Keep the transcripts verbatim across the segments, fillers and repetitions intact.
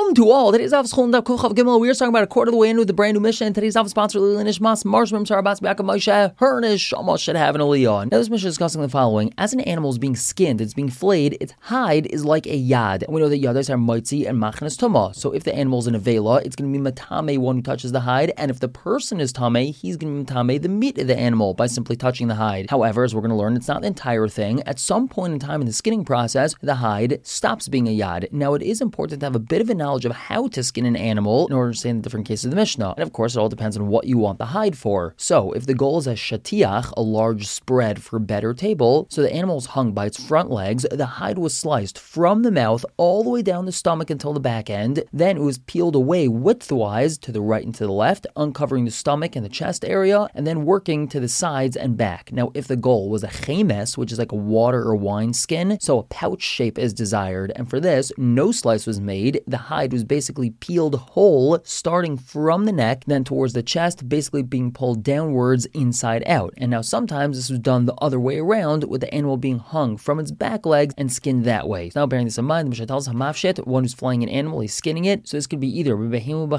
Shalom to all. Today's office we are talking about a quarter of the way into the brand new mission. And today's office sponsor Lili Nishmas Marshmim Sarabatz Biaka Moshe Hernish almost should have an aliyah. Now this mission is discussing the following: as an animal is being skinned, it's being flayed, its hide is like a yad. And we know that yadas are mitzi and machnas tuma. So if the animal is in a vela, it's going to be matame one who touches the hide, and if the person is tame, he's going to be matame the meat of the animal by simply touching the hide. However, as we're going to learn, it's not the entire thing. At some point in time in the skinning process, the hide stops being a yad. Now it is important to have a bit of a knowledge of how to skin an animal in order to understand the different cases of the Mishnah. And of course, it all depends on what you want the hide for. So if the goal is a shatiach, a large spread for a better table, so the animal is hung by its front legs, the hide was sliced from the mouth all the way down the stomach until the back end, then it was peeled away widthwise to the right and to the left, uncovering the stomach and the chest area, and then working to the sides and back. Now if the goal was a chemes, which is like a water or wine skin, so a pouch shape is desired, and for this, no slice was made. The hide was basically peeled whole, starting from the neck, then towards the chest, basically being pulled downwards inside out. And now sometimes this was done the other way around, with the animal being hung from its back legs and skinned that way. So now bearing this in mind, the Mishnah tells hamafshet, one who's flaying an animal, he's skinning it. So this could be either with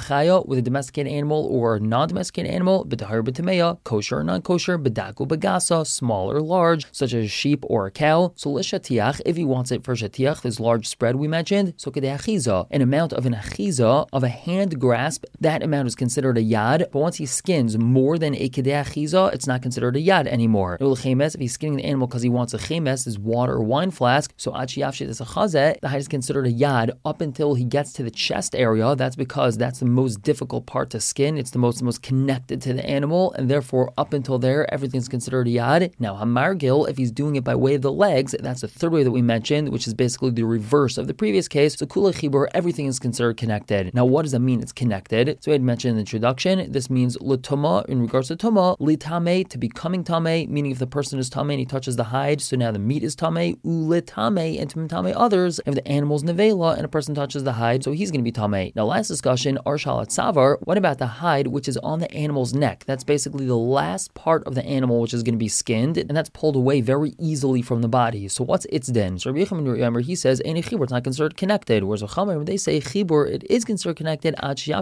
a domesticated animal or a non-domesticated animal, b'tahar b'tameya, kosher or non-kosher, b'daku b'gasa, small or large, such as a sheep or a cow. So l'shatiach, if he wants it for shatiach, this large spread we mentioned, so kedei achiza, an amount of an achiza, of a hand grasp, that amount is considered a yad, but once he skins more than a kedei achiza, it's not considered a yad anymore. If he's skinning the animal because he wants a chemes, this water or wine flask, so achiyavshit is a chazeh, the hide is considered a yad up until he gets to the chest area. That's because that's the most difficult part to skin. It's the most, the most connected to the animal, and therefore up until there, everything's considered a yad. Now hamargil, if he's doing it by way of the legs, that's the third way that we mentioned, which is basically the reverse of the previous case. So kula chibur, everything is considered connected. Now what does that mean? It's connected. So I had mentioned in the introduction, this means l'tuma, in regards to tuma, litame, to becoming tame, meaning if the person is tame and he touches the hide, so now the meat is tame, ulitame, and to tame others, if the animal's nevela and a person touches the hide, so he's going to be tame. Now last discussion, arshalat savar, what about the hide which is on the animal's neck? That's basically the last part of the animal which is going to be skinned, and that's pulled away very easily from the body. So what's its din? So Rabbi Yochanan, he says, Ein chibur, it's not considered connected. Whereas Chamer, when they say chibur, it is considered connected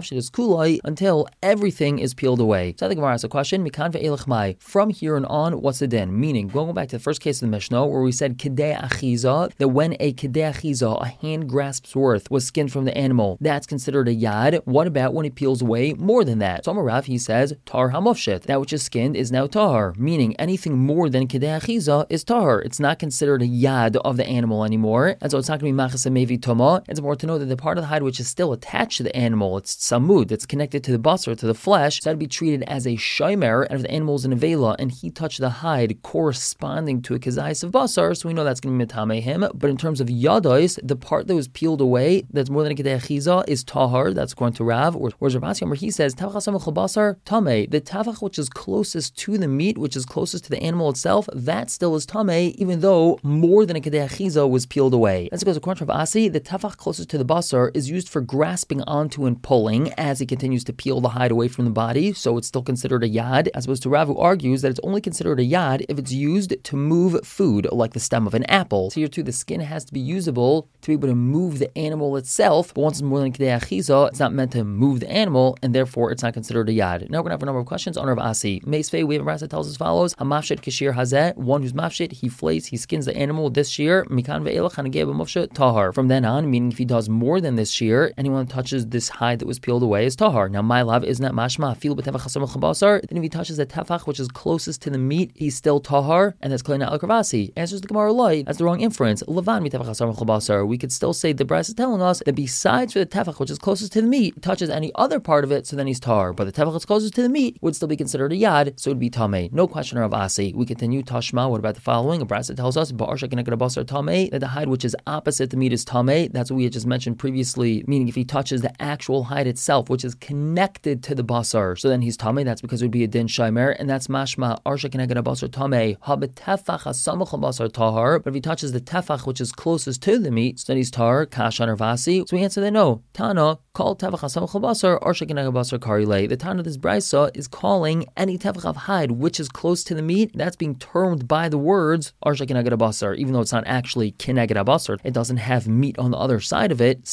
until everything is peeled away. So I think Gemara asks a question, from here and on, what's the din? Meaning, going back to the first case of the Mishnah, where we said kedei achiza, that when a kedei achiza, a hand grasp's worth, was skinned from the animal, that's considered a yad. What about when it peels away more than that? So Amarav, he says, tar hamofshit, that which is skinned is now tahar, meaning anything more than kedei achiza is tahar. It's not considered a yad of the animal anymore, and so it's not going to be machas mevi toma. It's important to know that the part of the hide which is still attached to the animal, it's samud, that's connected to the basar, to the flesh, so that'd be treated as a shomer, and if the animal is in a vela and he touched the hide corresponding to a kazayis of basar, so we know that's going to be metame him. But in terms of yadois, the part that was peeled away, that's more than a kedei achiza, is tahar, that's according to Rav. Whereas Rav Asi, where he says, tavach hasamach basar, tame, the tavach which is closest to the meat, which is closest to the animal itself, that still is tame, even though more than a kedei achiza was peeled away. That's because according to Rav Asi, the tavach closest to the basar is used for grasping onto and pulling as he continues to peel the hide away from the body, so it's still considered a yad, as opposed to Rav, who argues that it's only considered a yad if it's used to move food, like the stem of an apple. So here too, the skin has to be usable to be able to move the animal itself, but once it's more than kedei achiza, it's not meant to move the animal, and therefore it's not considered a yad. Now we're going to have a number of questions on Rav Asi. Meisvei, we have a verse that tells us as follows, hamafshet kashir hazeh, one who's mafshet, he flays, he skins the animal this shear, mikan ve'elach hanageh b'mafshet tahar. From then on, meaning if he does more than this shear, anyone touches this hide that was peeled away is tahar. Now my love, isn't that mashma, feel b'tevach hasamach basar, then if he touches the tefach which is closest to the meat, he's still tahar, and that's klina al-Kravasi. Answers the Gemara light, that's the wrong inference. Levan mitevach hasamach basar. We could still say the Bryce is telling us that besides for the tefach which is closest to the meat, touches any other part of it, so then he's tahar. But the tefach that's closest to the meat would still be considered a yad, so it would be tameh. No question of Asi. We continue tashma. What about the following? A Bryce that tells us ba'arsha keneged basar tameh, that the hide which is opposite the meat is tameh. That's what we had just mentioned previously. Meaning if he touches the actual hide itself, which is connected to the basar, so then he's tameh. That's because it would be a din shaimer, and that's mashma arsha keneged basar tameh ha betefach hasamach basar tahar. But if he touches the tefach which is closest to the meat, so then he's tahar kashan or vasi. So we answer that no. Tana called tefach hasamach basar arsha keneged basar karile. The Tana of this brisa is calling any tefach of hide which is close to the meat, that's being termed by the words arsha keneged basar, even though it's not actually keneged basar. It doesn't have meat on the other side of it. Still,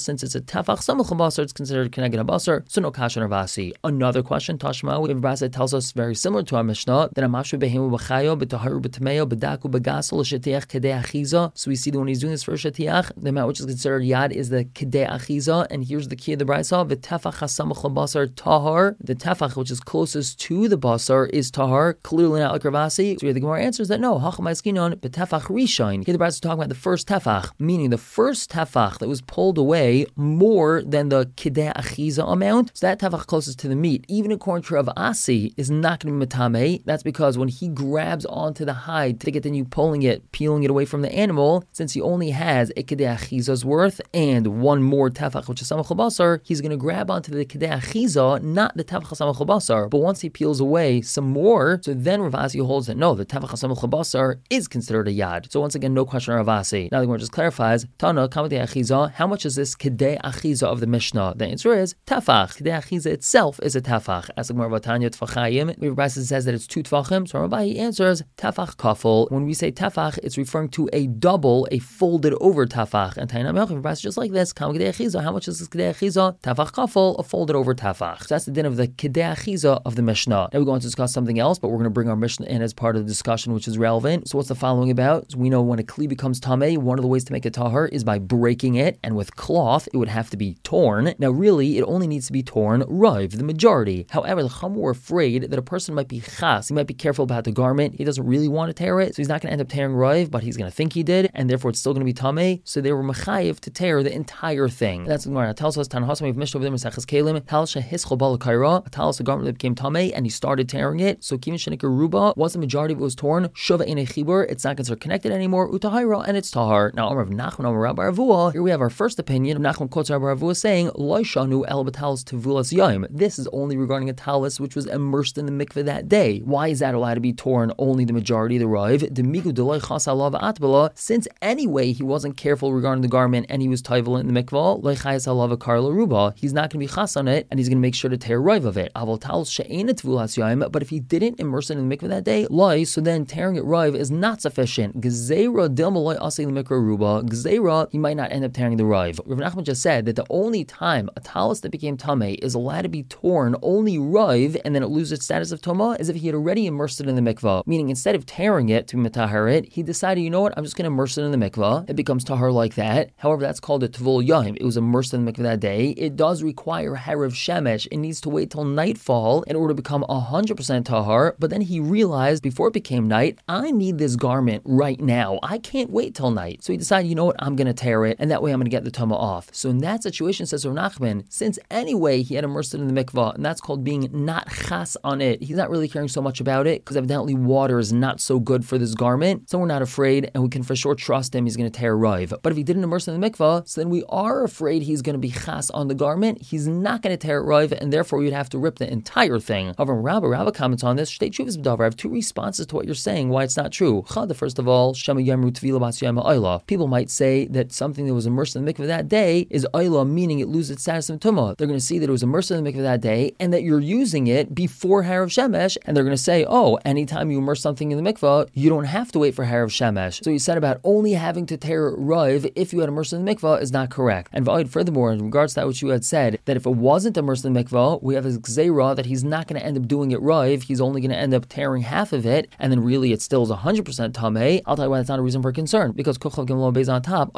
since it's a tefach samach basar, it's considered keneged basar, so no kasha navasi. Another question, Tashma, we have a brasa that tells us very similar to our Mishnah that amashu behemu b'chayo b'taharu b'tameo b'daku b'gasol l'shetiach kedei achiza. So we see that when he's doing this for shetiach, the amount which is considered yad is the kedei achiza, and here's the key of the brisa: v'tefach hasamach basar tahar. The tefach which is closest to the basar is tahar, clearly not like Ravasi. So we have the Gemara answers that no, hachamaskinon b'tefach rishon. Here the brisa is talking about the first tefach, meaning the first tefach that was pulled away more than the kedei achiza amount. So that tefach closest to the meat, even according to Rav Asi, is not going to be matame. That's because when he grabs onto the hide to continue pulling it, peeling it away from the animal, since he only has a kedei achiza's worth and one more tefach, which is samach basar, he's going to grab onto the kedei achiza, not the tefach samach basar. But once he peels away some more, so then Rav Asi holds that no, the tefach samach basar is considered a yad. So once again, no question on Rav Asi. Now the Gemara just clarifies, Tana kamadei achiza, how much is this kedei achiza of the Mishnah? The answer is tefach. Kedei achiza itself is a tefach. As the Gemara Vatanya Tfachayim, we have a brisa that says that it's two tefachim. So Rabbi answers tefach kafel. When we say tefach, it's referring to a double, a folded over tefach. And Tainam Yochim, brisa just like this. Kam kedei achiza. How much is this kedei achiza? Tefach kafel, a folded over tefach. So that's the din of the kedei achiza of the Mishnah. Now we're going to discuss something else, but we're going to bring our Mishnah in as part of the discussion, which is relevant. So what's the following about? So we know when a kli becomes tameh, one of the ways to make it tahar is by breaking it, and with cloth, it would have to be torn. Now really, it only needs to be torn rive, the majority. However, the Chum were afraid that a person might be chas, he might be careful about the garment, he doesn't really want to tear it, so he's not going to end up tearing rive, but he's going to think he did, and therefore it's still going to be tameh, so they were mechayiv to tear the entire thing. And that's what Gemara tells us, Tanhasam, we've Mishnah over there, Mesechus Kelim, Talsha Hischol Bala Kaira, a talis, the garment that became tameh, and he started tearing it, so Kivin Shenikar Ruba, once the majority of it was torn, Shova in a Chibur, it's not considered connected anymore, Utahira, and it's tahar. Now, Amar of Nachman, Amar Rabbi Ravua, here we have our first opinion. Nachman quotes Rabbi Ravua saying, Loishanu el batalis tevulas yaim. This is only regarding a talis which was immersed in the mikveh that day. Why is that allowed to be torn? Only the majority, the rive. Demiku deloi chas alav atbala. Since anyway he wasn't careful regarding the garment and he was taivel in the mikveh, loichayas alav karla ruba. He's not going to be chas on it, and he's going to make sure to tear rive of it. Aval talis she'ena tevulas yaim. But if he didn't immerse it in the mikveh that day, loi, so then tearing it rive is not sufficient. Gzeira dilmaloi asay the mikra ruba. Gzeira, he might not end up tearing the rive. Rav Nachman just said that the only time a talis that became tameh is allowed to be torn only rive, and then it loses its status of toma, is if he had already immersed it in the mikvah. Meaning, instead of tearing it to mitahar it, he decided, you know what, I'm just going to immerse it in the mikvah. It becomes tahar like that. However, that's called a tvul yahim. It was immersed in the mikvah that day. It does require harav shemesh. It needs to wait till nightfall in order to become one hundred percent tahar. But then he realized before it became night, I need this garment right now. I can't wait till night. So he decided, you know what, I'm going to tear it, and that way I'm going to get the toma off. So in that situation, says Rav Nachman, since anyway he had immersed it in the mikvah, and that's called being not chas on it, he's not really caring so much about it, because evidently water is not so good for this garment, so we're not afraid, and we can for sure trust him, he's going to tear rive. But if he didn't immerse it in the mikvah, so then we are afraid he's going to be chas on the garment, he's not going to tear it rive, and therefore we'd have to rip the entire thing. However, Rabba, Rabba comments on this, Shtei Tshuvas B'davar, I have two responses to what you're saying, why it's not true. Chad, first of all, Shema Yamru Tvila Bas Yama Ayla. People might say that something that was immersed in the mikvah that day is Ayla, meaning it loses its status of Tumah. They're going to see that it was immersed in the mikvah that day, and that you're using it before Harav Shemesh, and they're going to say, oh, anytime you immerse something in the mikvah, you don't have to wait for Harav Shemesh. So you said about only having to tear rive if you had immersed in the mikvah is not correct. And Va'id, furthermore, in regards to that which you had said, that if it wasn't immersed in the mikvah, we have a gzeira that he's not going to end up doing it rive, he's only going to end up tearing half of it, and then really it still is one hundred percent tameh. I'll tell you why that's not a reason for concern, because Kuchav Gimel Beis on top,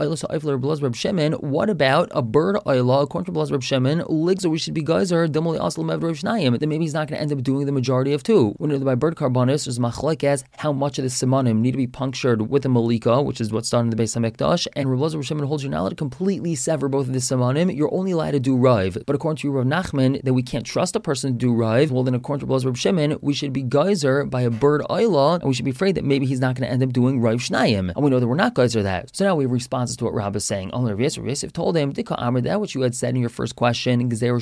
what about a bird Ayla, according to Reb Shimon, ligzer, we should be geyser, then maybe he's not going to end up doing the majority of two. When by bird carbonis, there's machlekes how much of the simanim need to be punctured with a malika, which is what's done in the Beis HaMikdash, and Reb Reb Shimon holds you're not allowed to completely sever both of the simanim, you're only allowed to do rive. But according to Rav Nachman, that we can't trust a person to do rive, well then according to Reb Shimon, we should be geyser by a bird Ayla, and we should be afraid that maybe he's not going to end up doing rive shnayim. And we know that we're not geyser that. So now we have responses to what Rav is saying. Only Rav Yosef, Rav Yosef told him, that what you had said in your first question, that we have a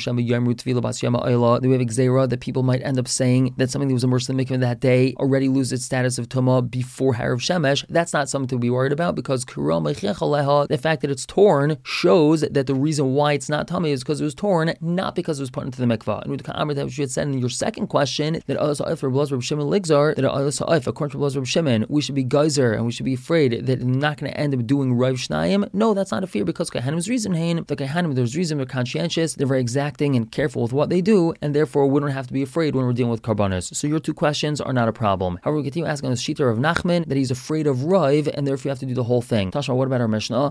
gzeira that people might end up saying that something that was immersed in the mikveh that day already loses its status of tumah before Harav Shemesh. That's not something to be worried about, because the fact that it's torn shows that the reason why it's not tummy is because it was torn, not because it was put into the mikveh. And that what you had said in your second question, that according to Reb Shimon, we should be geyser and we should be afraid that we're not going to end up doing Rav Shnayim. No, that's not a fear, because Kahanim is reason, Hain, the Kehanim, there's reason, they're conscientious, they're very exacting and careful with what they do, and therefore we don't have to be afraid when we're dealing with karbanos. So your two questions are not a problem. However, we continue asking on the shita of Nachman that he's afraid of Rive, and therefore you have to do the whole thing. Tashma, what about our Mishnah?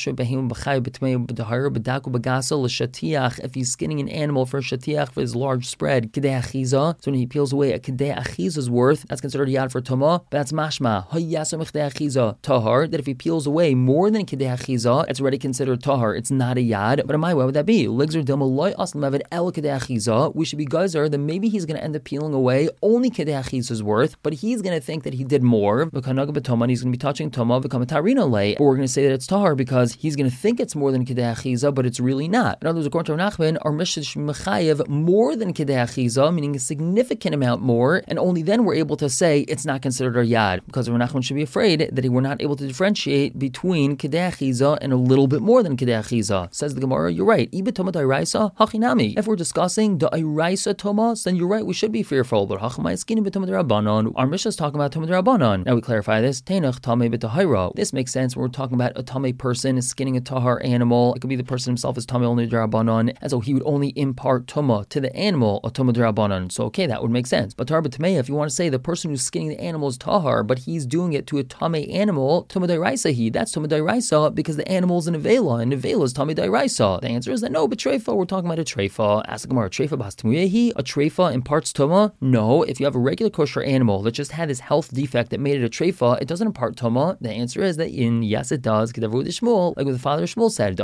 If he's skinning an animal for a shatiach for his large spread, kedei achiza, so when he peels away a kedei achiza's worth, that's considered a yad for tuma, but that's mashma, hayasam kedei achiza, tahar, that if he peels away more than kedei achiza, it's already considered tahar, it's not a yad. But am I, why would that be? Ligzer demaloi aslam el kedei achiza, we should be geyser that maybe he's going to end up peeling away only kedei achiza's worth, but he's going to think that he did more, v'kanaga b'toma, and he's going to be touching tuma, v'kamatarina lay, or we're going to say that it's tahar because he's going to think it's more than kedei achiza, but it's really not. In other words, according to Nachman, our Mishnah is mechayev more than kedei achiza, meaning a significant amount more, and only then we're able to say it's not considered a yad, because Rav Nachman should be afraid that we're not able to differentiate between kedei achiza and a little bit more than kedei achiza. Says the Gemara, you're right. Ibe toma da'iraisa hachinami. If we're discussing da'iraisa tomas, then you're right, we should be fearful. But hachamai skinning b'toma da'rabanan. Our Mishnah is talking about toma da'rabanan. Now we clarify this. Teinach tamei b'tahira. This makes sense when we're talking about a tamei person is skinning a tahar animal. It could be the person himself is tamei only da'rabanan, and so he would only impart tuma to the animal, a tuma da'rabanan. So okay, that would make sense. But tahar b'tamei, if you want to say the person who's skinning the animal is tahar, but he's doing it to a tamei animal, tuma da'iraisa he. That's tuma da'iraisa because the animal is an avela, and avela is tamei da'iraisa. The answer is that no, but treifa, we're talking about a treifa. Ask the Gemara, treifa bas tmuyehi, a treifa imparts tuma? No, if you have a regular kosher animal that just had this health defect that made it a treifa, it doesn't impart tuma. The answer is that in yes, it does. Like what the father of Shmuel said,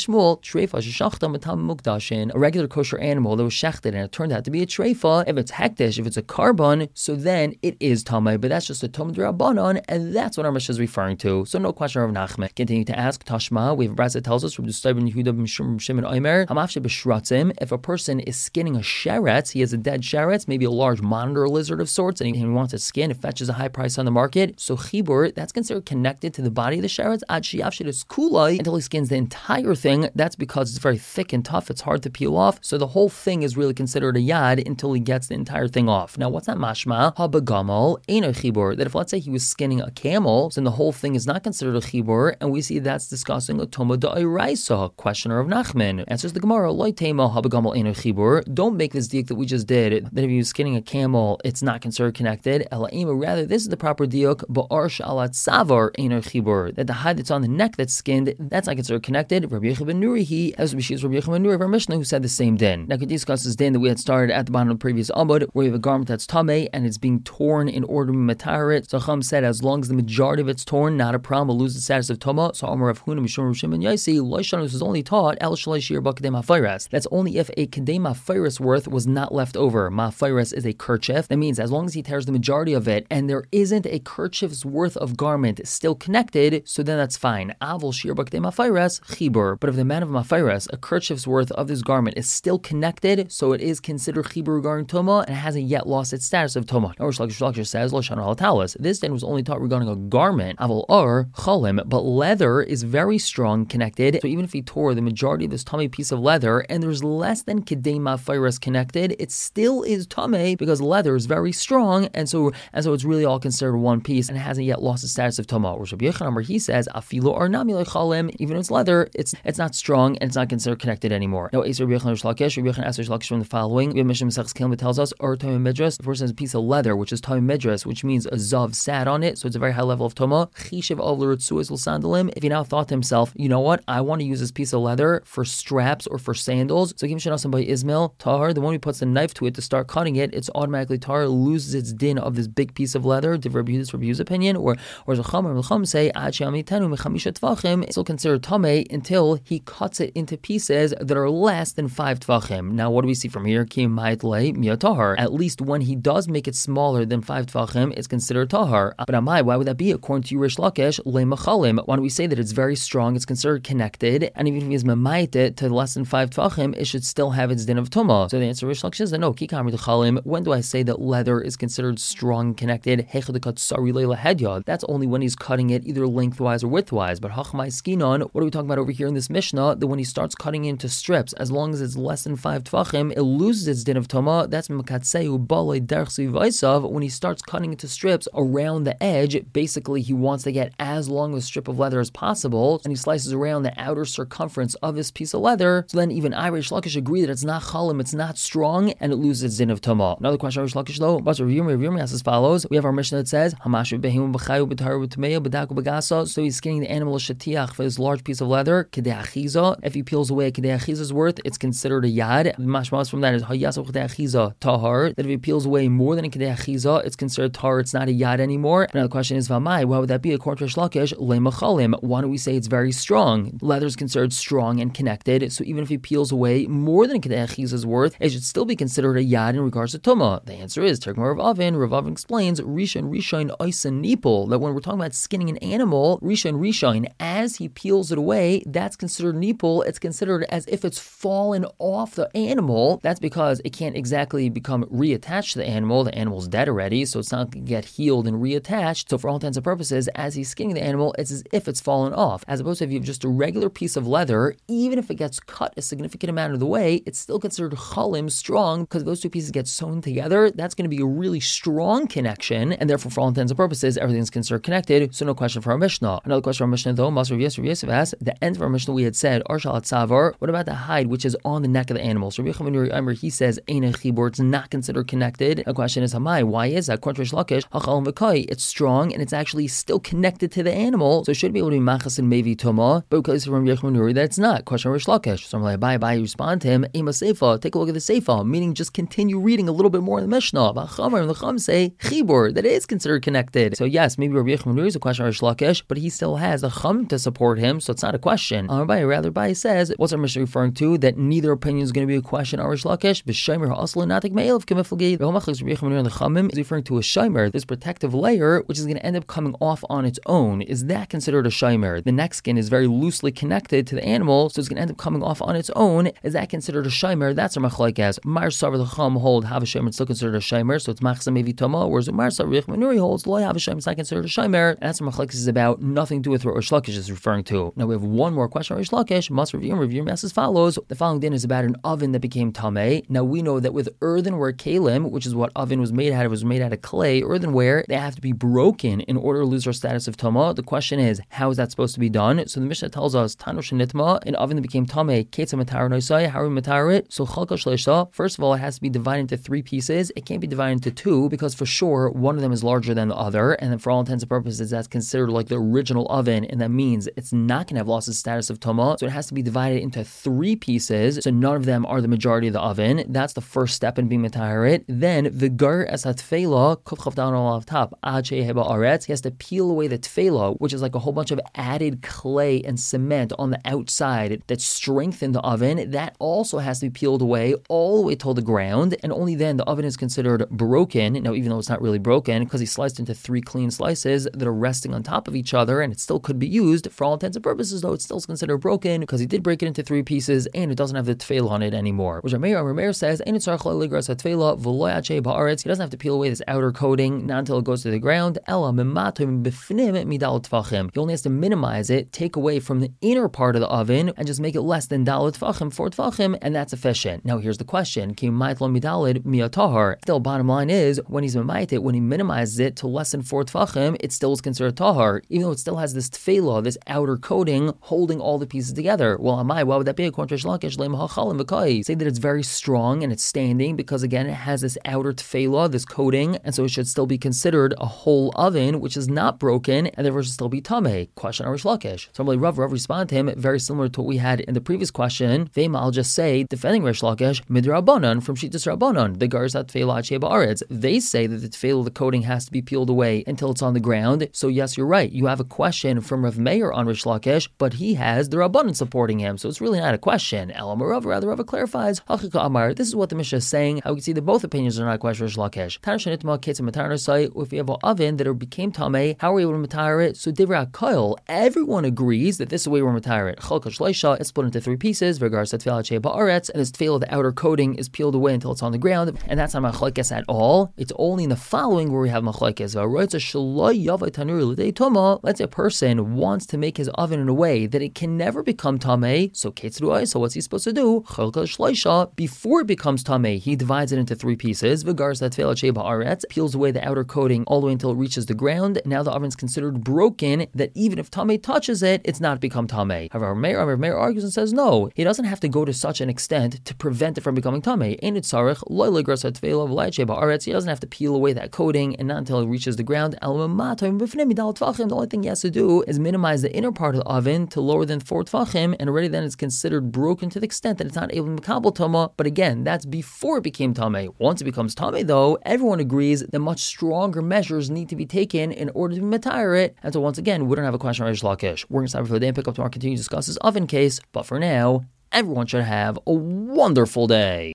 treifa sheshachta matam mukdashin, a regular kosher animal that was shechted and it turned out to be a treifa. If it's hektish, if it's a carbon, so then it is tamei, but that's just a tum d'Rabbanan, and that's what our Mishnah is referring to. So no question of Nachman. Continue to ask Tashma. We have a brisa that tells us from the Stubborn Yehuda b'Mishum Shimon Omer, Hamafshe b'Shratzim. If a person is skinning a sheretz, he has a dead sheretz, maybe a large monitor lizard of sorts, and he wants to skin. It fetches a high price on the market. So chibur, that's considered connected to the body of the sheretz ad sheyavshid es kulai, until he skins the entire thing. That's because it's very thick and tough. It's hard to peel off. So the whole thing is really considered a yad until he gets the entire thing off. Now, what's that mashma? Habagamol ain't a chibur. That if let's say he was skinning a camel, then the whole thing is not considered a chibur, and we see that's discussing a toma da'iraisa. Questioner of Nachman. Answers the Gemara, loy tema habagamol ain't a chibur. Don't make this diuk that we just did, that if he was skinning a camel, it's not considered connected. Elaima, rather, this is the proper diuk, ba'ar sha'alat savar ain't a chibur. That the hide that's on the neck that's skinned, that's not considered connected. Rabbi Yochanan ben Nuri, he, as we see, Rabbi Yochanan ben Nuri of our Mishnah, who said the same din. Now, we can discuss this din that we had started at the bottom of the previous Amud, where we have a garment that's tamei and it's being torn in order to matar it. So Chum said, as long as the majority of it's torn, not a problem, will lose the status of toma. So Amar Rav Huna Mishum Rav Shimon Yaisi, Loishan, this is only taught El Shalai Shir Bakadem HaFayras. That's only if a Kadem HaFayras worth was not left over. Ma'afayras is a kerchief. That means as long as he tears the majority of it and there isn't a kerchief's worth of garment still connected, so then that's fine. Avol Shir Bakadem HaFayras Chibur. But if the man of Ma'afayras, a kerchief's worth of this garment is still connected, so it is considered Chibur regarding Toma and it hasn't yet lost its status of Toma. Now, Rosh Hashanah says, Loshana Halatalis. This then was only taught regarding a garment, Avol Ar Chalim, but leather is very strong connected. So even if he tore the majority of this tummy piece of leather and there's less than Kedei Ma'afayras connected, it still is tummy because leather is very strong, and so and so it's really all considered one piece and it hasn't yet lost its status of Toma. Rosh Hashanah, he says, Afilo Ar Nami Chalim, even if it's leather, it's it's not strong and it's not considered connected anymore. Now, Eser Rabbi Yochanan Rish Lakish, Rabbi Yochanan asks Rish Lakish from the following. We have Mishnah Masechus Kilim that tells us, Ur Tomei Midras, the person has a piece of leather, which is Tomei Midras, which means a zav sat on it, so it's a very high level of Toma. Chishiv of l'ritzuis l'sandalim. If he now thought to himself, you know what, I want to use this piece of leather for straps or for sandals, so Kim Shanasan by Ismail, Tahar, the one who puts the knife to it to start cutting it, it's automatically Tahar, loses its din of this big piece of leather. Did Rabbi Yehuda's opinion, or or as a Chum or Chum say, Ad she'amitenu mechamisha tvachim, it's still considered Tamei until he cuts it into pieces that are less than five tvachim. Now, what do we see from here? Kim ma'it lei mia tahar. At least when he does make it smaller than five tvachim, it's considered tahar. But amai, why would that be? According to Rish Lakish, le machalim. Why don't we say that it's very strong? It's considered connected, and even if he is mamait it to less than five tvachim, it should still have its din of tuma. So the answer Rish Lakish is that no. Kikamri dechalim. When do I say that leather is considered strong connected? That's only when he's cutting it either lengthwise or widthwise. But hachmai skinon, what are we talking about over here in this Mishnah? That when he starts cutting into strips, as long as it's less than five tvachim, it loses its din of toma. That's mekatseu balei derech sivaisav. When he starts cutting into strips around the edge, basically he wants to get as long a strip of leather as possible, and he slices around the outer circumference of this piece of leather, so then even I, Reish Lakish, agree that it's not chalim, it's not strong, and it loses its din of Tumah. Another question, Reish Lakish, though, but Rav Yirmiyah asks as follows. We have our Mishnah that says, Hamashu behimu b'chayu b'taru b'tmeya b'daku b'gasa, so he's skinning the animal shetiach for this large piece of leather, kedei achiza. If he peels away kedei achiza's worth, it's considered a yad. The mashmas from that is hayasav kedei achiza tahar, that if he peels away more than a kedei achiza, it's considered tahar, it's not a yad anymore. Another question is, Vamai, why would that be? According to Reish Lakish, lemachalim, why don't we say it's very strong? Leather is considered strong and connected, so even if he peels away more than kedei achiza's worth, it should still be considered a yad in regards to Tumah. The answer is, Tergmar Rav Avin, Rav Avin explains, Rishon Rishon Oisen Nipol, that when we're talking about skinning an animal, Rishon Rishon, as he peels it away, that's considered Nipol. It's considered as if it's fallen off the animal. That's because it can't exactly become reattached to the animal. The animal's dead already, so it's not going to get healed and reattached. So for all intents and purposes, as he's skinning the animal, it's as if it's fallen off. As opposed to if you have just a regular piece of leather, even if it gets cut a significant amount of the way, it's still considered chalim, strong, because those two pieces get sewn together. That's going to be a really strong connection, and therefore for all intents and purposes, everything's considered connected. So no question for our Mishnah. Another question for our Mishnah though, Masr Yosef Yosef asks, the end of our Mishnah we had said, Arshalat Savar, what about the hide which is on the neck of the animal? So Rabbi Yochanan Amr, he says, Eina Chibur, it's not considered connected. The question is, Hamai, why is that? According to Reish Lakish, Hachal V'kai, it's strong and it's actually still connected to the animal, so it should be able to be Machas and Mevi Tumah, but because from Rabbi Yochanan that it's not. Question Reish Lakish. So I'm like, bye bye, respond to him, Ema Seifa, take a look at the Seifa, meaning just continue reading a little bit more in the Mishnah. V'Chamar and the Chum say, Chibur, that it is considered connected. So yes, maybe Rabbi Yochanan is a question of Reish Lakish, but he still has the Chum to support him, so it's not a question. Um, rather, Bai says, what's our Mishnah referring to? That neither opinion is going to be a question of Reish Lakish. B'Shomer ha'asla natik me'elav k'meflagid. V'Homachlis Rabbi Yochanan and the Chamim is referring to a shomer, this protective layer, which is going to end up coming off on its own. Is that considered a shomer? The neck skin is very loosely connected to the animal, so it's going to end up coming off on its own. Is that considered a shomer? That's our machlok as Mar Savar the Chum hold have a shomer, it's still considered a shomer, so it's machzah mevi tama. Whereas Mar Savar Rabbi holds loy have a shomer, it's not considered a shomer. And that's our machlok is about nothing to do with what Reish Lakish is referring to. Now we have one more question on Reish Lakish. Must review and review as follows. The following din is about an oven that became tameh. Now we know that with earthenware kalim, which is what oven was made out of, was made out of clay, earthenware, they have to be broken in order to lose their status of tama. The question is, how is that supposed to be done? So the Mishnah tells us, Tano shenitma, an oven that became tameh, ketza matar noisai, how are we matar it? So chalka shleisha, first of all, it has to be divided into three pieces. It can't be divided into two, because for sure, one of them is larger than the other, and then for all intents and purposes, that's considered like the original oven, and that means it's not going to have lost its status of tama, so it has to be divided into three pieces, so none of them are the majority of the oven. That's the first step in being matahirit. Then, v'gar es ha-tfela, kuf down on top, ad sheheba aretz, he has to peel away the tfela, which is like a whole bunch of added clay and cement on the outside that strengthen the oven. That also has to be peeled away all the way till the ground, and only then the oven is considered broken. Now, even though it's not really broken, because he sliced into three clean slices that are resting on top of each other, and it still could be used. For all intents and purposes, though, it's still considered broken, because he did break it into three pieces, and it doesn't have the tefela on it anymore. Which Rameir Rameir says, he doesn't have to peel away this outer coating, not until it goes to the ground. He only has to minimize it, take away from the inner part of the oven, and just make it less than dalet tfachim, four tfachim, and that's efficient. Now here's the question. Still, bottom line is, when he's mimayit it, when he minimizes it to less than four tfachim, it still is considered tahar, even though it still has this tefela, this outer coating, holding all the pieces together. Well, amai, why would that be? According to Reish Lakish, say that it's very strong and it's standing, because again, it has this outer tefela, this coating, and so it should still be considered a whole oven, which is not broken, and therefore should still be tameh. Question on Reish Lakish. So really, Rav Rav respond to him very similar to what we had in the previous question. Vema, I'll just say, defending Reish Lakish, midrabanan from Shitas Rabbanan, the garzat tefela sheba aretz. They say that the tefela, the coating, has to be peeled away until it's on the ground. So yes, you're right. You have a question from Rav Meir on Reish Lakish, but he has the Rabbanan supporting him, so it's really not a question. Elam Rav, rather Rav clarifies. Hachika Amar. This is what the Mishnah is saying. How we can see that both opinions are not a question of Reish Lakish. Tana shenitma ketza matar nosai. If you have an oven that became tameh, how are we able to matar it? So Divrei HaKoil, everyone agrees that this is the way we're matar it. Chalka shleisha, it's split into three pieces. Regards to tefela shei ba'aretz, and this tefela, the outer coating, is peeled away until it's on the ground, and that's not machlokes at all. It's only in the following where we have machlokes. Let's say a person wants to make his oven in a way that it can never become tameh. So ketzruai. So what's he supposed to do? Chalka shleisha. Before it becomes tameh, he divides it into three pieces. Regards to tefela shei ba'aretz, peels away the outer coating all the way until it reaches the ground. Now the oven's considered broken. That even if tameh touches it, it's not become become tamei. However, Meir, Meir argues and says no, he doesn't have to go to such an extent to prevent it from becoming tamei. Ain't it tzarich loy legras hatveilav la'etche ba'aretz? He doesn't have to peel away that coating, and not until it reaches the ground. The only thing he has to do is minimize the inner part of the oven to lower than four tfachim, and already then it's considered broken to the extent that it's not able to makabel tama. But again, that's before it became tamei. Once it becomes tamei, though, everyone agrees that much stronger measures need to be taken in order to retire it. And so once again, we don't have a question on Reish Lakish. We're going to stop for the day and pick up tomorrow, continue to discuss this oven case. But for now, everyone should have a wonderful day.